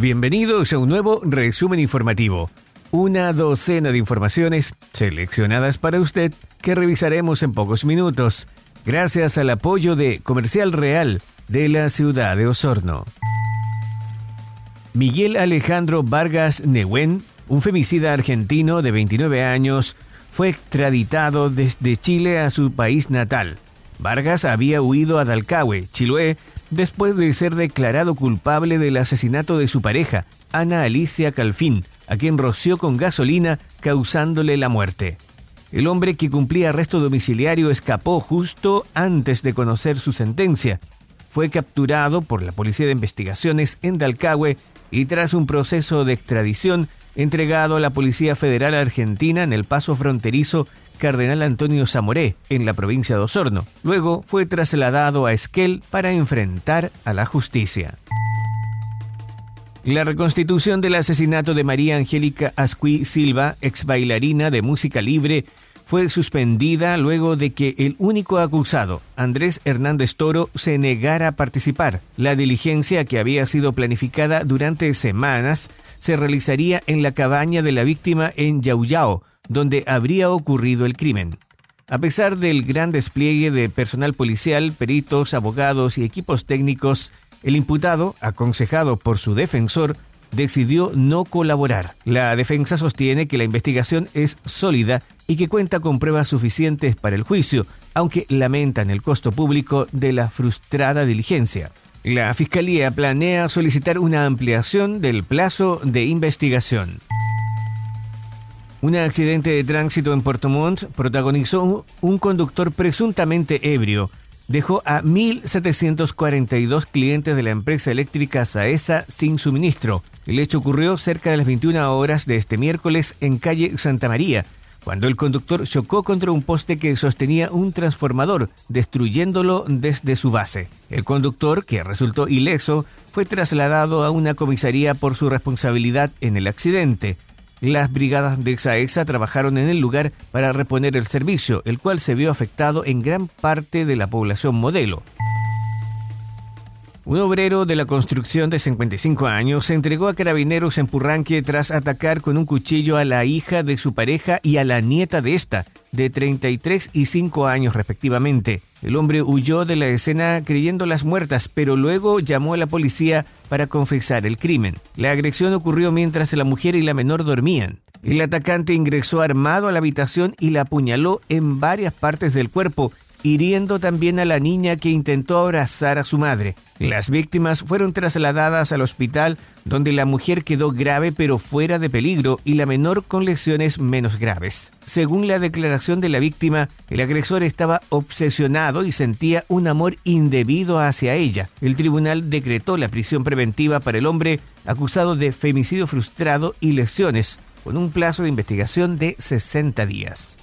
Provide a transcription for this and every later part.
Bienvenidos a un nuevo resumen informativo. Una docena de informaciones seleccionadas para usted que revisaremos en pocos minutos, gracias al apoyo de Comercial Real de la ciudad de Osorno. Miguel Alejandro Vargas Nehuen, un femicida argentino de 29 años, fue extraditado desde Chile a su país natal. Vargas había huido a Dalcahue, Chiloé, después de ser declarado culpable del asesinato de su pareja, Ana Alicia Calfín, a quien roció con gasolina, causándole la muerte. El hombre que cumplía arresto domiciliario escapó justo antes de conocer su sentencia. Fue capturado por la Policía de Investigaciones en Dalcahue y tras un proceso de extradición, entregado a la Policía Federal Argentina en el paso fronterizo Cardenal Antonio Zamoré, en la provincia de Osorno. Luego fue trasladado a Esquel para enfrentar a la justicia. La reconstitución del asesinato de María Angélica Ascuí Silva, ex bailarina de música libre, fue suspendida luego de que el único acusado, Andrés Hernández Toro, se negara a participar. La diligencia, que había sido planificada durante semanas, se realizaría en la cabaña de la víctima en Yauyao, donde habría ocurrido el crimen. A pesar del gran despliegue de personal policial, peritos, abogados y equipos técnicos, el imputado, aconsejado por su defensor, decidió no colaborar. La defensa sostiene que la investigación es sólida y que cuenta con pruebas suficientes para el juicio, aunque lamentan el costo público de la frustrada diligencia. La Fiscalía planea solicitar una ampliación del plazo de investigación. Un accidente de tránsito en Puerto Montt protagonizó un conductor presuntamente ebrio. Dejó a 1.742 clientes de la empresa eléctrica Saesa sin suministro. El hecho ocurrió cerca de las 21 horas de este miércoles en calle Santa María, cuando el conductor chocó contra un poste que sostenía un transformador, destruyéndolo desde su base. El conductor, que resultó ileso, fue trasladado a una comisaría por su responsabilidad en el accidente. Las brigadas de Saesa trabajaron en el lugar para reponer el servicio, el cual se vio afectado en gran parte de la población modelo. Un obrero de la construcción de 55 años se entregó a carabineros en Purranque tras atacar con un cuchillo a la hija de su pareja y a la nieta de esta, de 33 y 5 años respectivamente. El hombre huyó de la escena creyéndolas muertas, pero luego llamó a la policía para confesar el crimen. La agresión ocurrió mientras la mujer y la menor dormían. El atacante ingresó armado a la habitación y la apuñaló en varias partes del cuerpo, hiriendo también a la niña que intentó abrazar a su madre. Las víctimas fueron trasladadas al hospital, donde la mujer quedó grave pero fuera de peligro y la menor con lesiones menos graves. Según la declaración de la víctima, el agresor estaba obsesionado y sentía un amor indebido hacia ella. El tribunal decretó la prisión preventiva para el hombre acusado de femicidio frustrado y lesiones, con un plazo de investigación de 60 días.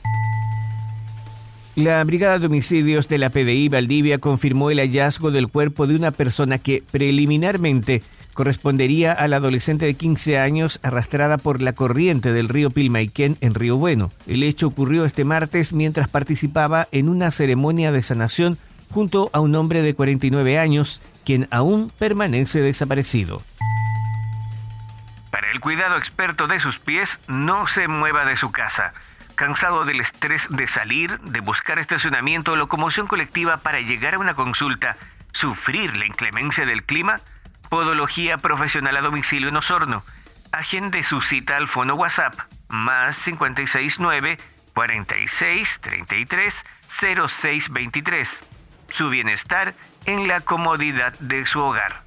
La Brigada de Homicidios de la PDI Valdivia confirmó el hallazgo del cuerpo de una persona que preliminarmente correspondería a la adolescente de 15 años arrastrada por la corriente del río Pilmaiquén en Río Bueno. El hecho ocurrió este martes mientras participaba en una ceremonia de sanación junto a un hombre de 49 años, quien aún permanece desaparecido. Para el cuidado experto de sus pies, no se mueva de su casa. ¿Cansado del estrés de salir, de buscar estacionamiento o locomoción colectiva para llegar a una consulta, sufrir la inclemencia del clima? Podología Profesional a Domicilio en Osorno. Agende su cita al fono WhatsApp más 569 46 33 06 23. Su bienestar en la comodidad de su hogar.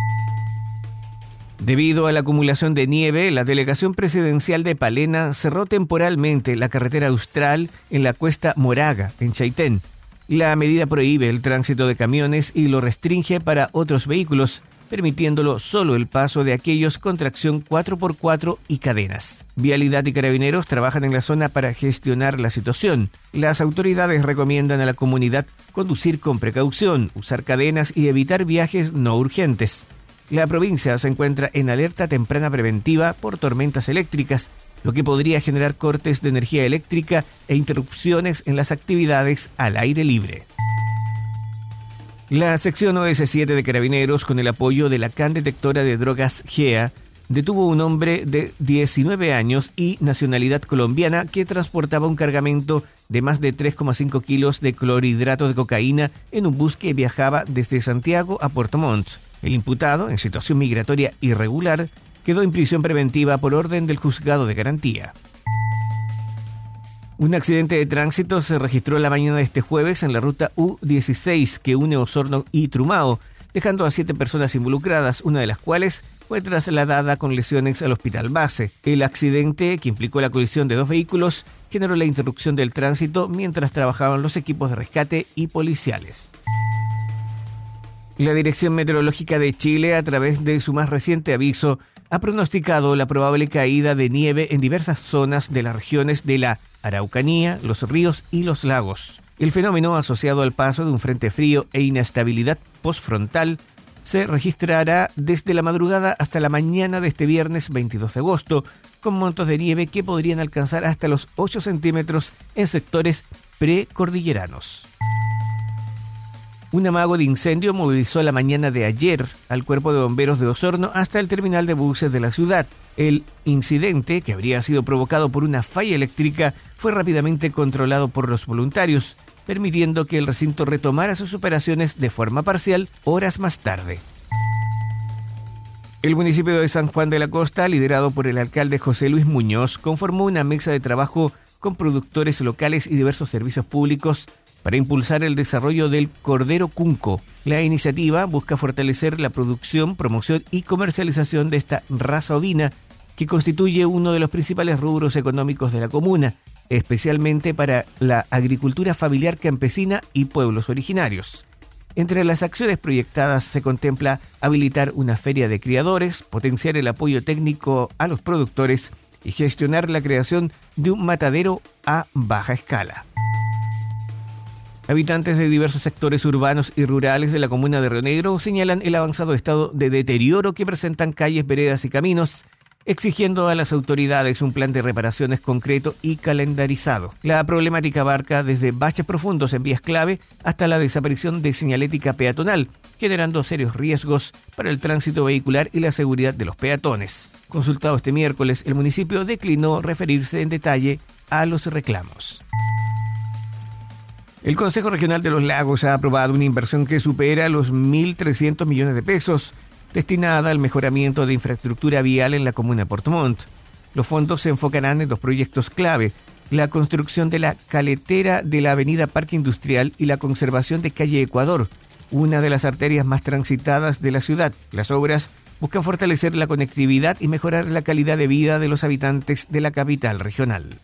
Debido a la acumulación de nieve, la delegación presidencial de Palena cerró temporalmente la carretera austral en la cuesta Moraga, en Chaitén. La medida prohíbe el tránsito de camiones y lo restringe para otros vehículos, permitiéndolo solo el paso de aquellos con tracción 4x4 y cadenas. Vialidad y Carabineros trabajan en la zona para gestionar la situación. Las autoridades recomiendan a la comunidad conducir con precaución, usar cadenas y evitar viajes no urgentes. La provincia se encuentra en alerta temprana preventiva por tormentas eléctricas, lo que podría generar cortes de energía eléctrica e interrupciones en las actividades al aire libre. La sección OS7 de Carabineros, con el apoyo de la CAN detectora de drogas GEA, detuvo a un hombre de 19 años y nacionalidad colombiana que transportaba un cargamento de más de 3,5 kilos de clorhidrato de cocaína en un bus que viajaba desde Santiago a Puerto Montt. El imputado, en situación migratoria irregular, quedó en prisión preventiva por orden del juzgado de garantía. Un accidente de tránsito se registró la mañana de este jueves en la ruta U16 que une Osorno y Trumao, dejando a 7 personas involucradas, una de las cuales fue trasladada con lesiones al hospital base. El accidente, que implicó la colisión de 2 vehículos, generó la interrupción del tránsito mientras trabajaban los equipos de rescate y policiales. La Dirección Meteorológica de Chile, a través de su más reciente aviso, ha pronosticado la probable caída de nieve en diversas zonas de las regiones de la Araucanía, los ríos y los lagos. El fenómeno, asociado al paso de un frente frío e inestabilidad postfrontal, se registrará desde la madrugada hasta la mañana de este viernes 22 de agosto, con montos de nieve que podrían alcanzar hasta los 8 centímetros en sectores precordilleranos. Un amago de incendio movilizó la mañana de ayer al Cuerpo de Bomberos de Osorno hasta el terminal de buses de la ciudad. El incidente, que habría sido provocado por una falla eléctrica, fue rápidamente controlado por los voluntarios, permitiendo que el recinto retomara sus operaciones de forma parcial horas más tarde. El municipio de San Juan de la Costa, liderado por el alcalde José Luis Muñoz, conformó una mesa de trabajo con productores locales y diversos servicios públicos para impulsar el desarrollo del cordero cunco. La iniciativa busca fortalecer la producción, promoción y comercialización de esta raza ovina, que constituye uno de los principales rubros económicos de la comuna, especialmente para la agricultura familiar campesina y pueblos originarios. Entre las acciones proyectadas se contempla habilitar una feria de criadores, potenciar el apoyo técnico a los productores y gestionar la creación de un matadero a baja escala. Habitantes de diversos sectores urbanos y rurales de la comuna de Río Negro señalan el avanzado estado de deterioro que presentan calles, veredas y caminos, exigiendo a las autoridades un plan de reparaciones concreto y calendarizado. La problemática abarca desde baches profundos en vías clave hasta la desaparición de señalética peatonal, generando serios riesgos para el tránsito vehicular y la seguridad de los peatones. Consultado este miércoles, el municipio declinó referirse en detalle a los reclamos. El Consejo Regional de los Lagos ha aprobado una inversión que supera los 1.300 millones de pesos, destinada al mejoramiento de infraestructura vial en la comuna de Puerto Montt. Los fondos se enfocarán en 2 proyectos clave: la construcción de la caletera de la avenida Parque Industrial y la conservación de calle Ecuador, una de las arterias más transitadas de la ciudad. Las obras buscan fortalecer la conectividad y mejorar la calidad de vida de los habitantes de la capital regional.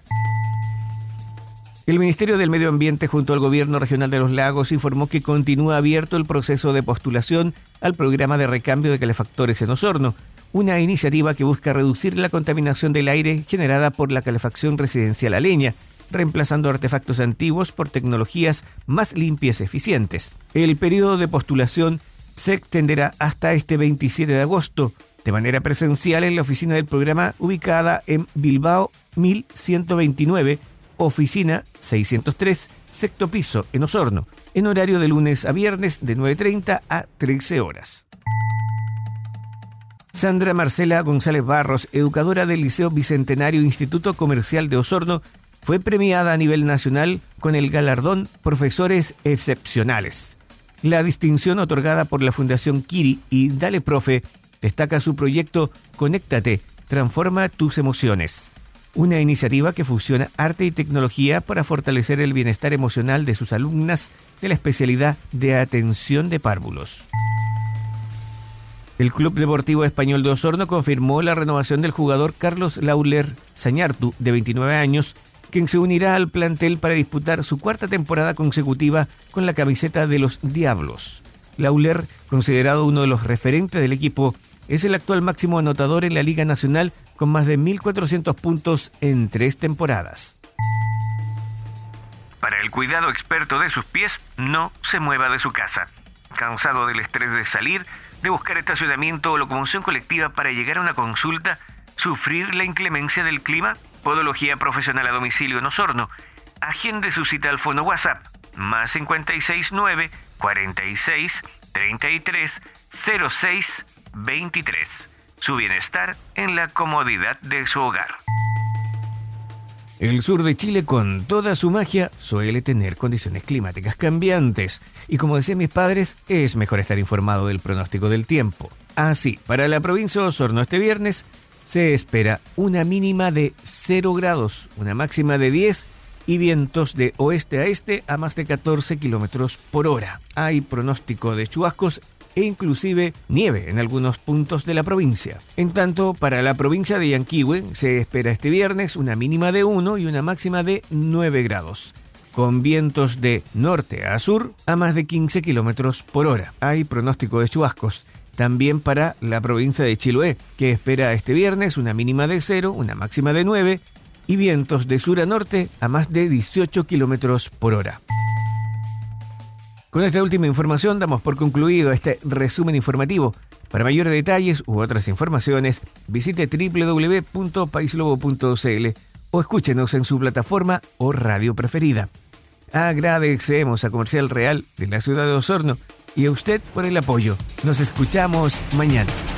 El Ministerio del Medio Ambiente, junto al Gobierno Regional de los Lagos, informó que continúa abierto el proceso de postulación al programa de recambio de calefactores en Osorno, una iniciativa que busca reducir la contaminación del aire generada por la calefacción residencial a leña, reemplazando artefactos antiguos por tecnologías más limpias y eficientes. El periodo de postulación se extenderá hasta este 27 de agosto, de manera presencial en la oficina del programa ubicada en Bilbao 1129, oficina 603, sexto piso, en Osorno, en horario de lunes a viernes de 9:30 a 13 horas. Sandra Marcela González Barros, educadora del Liceo Bicentenario Instituto Comercial de Osorno, fue premiada a nivel nacional con el galardón Profesores Excepcionales. La distinción, otorgada por la Fundación Kiri y Dale Profe, destaca su proyecto Conéctate, transforma tus emociones, una iniciativa que fusiona arte y tecnología para fortalecer el bienestar emocional de sus alumnas de la especialidad de atención de párvulos. El Club Deportivo Español de Osorno confirmó la renovación del jugador Carlos Lauler Sañartu, de 29 años, quien se unirá al plantel para disputar su 4ª temporada consecutiva con la camiseta de los Diablos. Lauler, considerado uno de los referentes del equipo, es el actual máximo anotador en la Liga Nacional con más de 1.400 puntos en 3 temporadas. Para el cuidado experto de sus pies, no se mueva de su casa. Cansado del estrés de salir, de buscar estacionamiento o locomoción colectiva para llegar a una consulta, sufrir la inclemencia del clima, Podología Profesional a Domicilio en Osorno. Agende su cita al fono WhatsApp, +569 46 33 06 23. Su bienestar en la comodidad de su hogar. El sur de Chile, con toda su magia, suele tener condiciones climáticas cambiantes. Y como decían mis padres, es mejor estar informado del pronóstico del tiempo. Así, para la provincia de Osorno este viernes se espera una mínima de 0 grados, una máxima de 10 y vientos de oeste a este a más de 14 kilómetros por hora. Hay pronóstico de chubascos e inclusive nieve en algunos puntos de la provincia. En tanto, para la provincia de Yanquihue se espera este viernes una mínima de 1 y una máxima de 9 grados, con vientos de norte a sur a más de 15 kilómetros por hora. Hay pronóstico de chubascos también para la provincia de Chiloé, que espera este viernes una mínima de 0, una máxima de 9 y vientos de sur a norte a más de 18 kilómetros por hora. Con esta última información damos por concluido este resumen informativo. Para mayores detalles u otras informaciones, visite www.paislobo.cl o escúchenos en su plataforma o radio preferida. Agradecemos a Comercial Real de la ciudad de Osorno y a usted por el apoyo. Nos escuchamos mañana.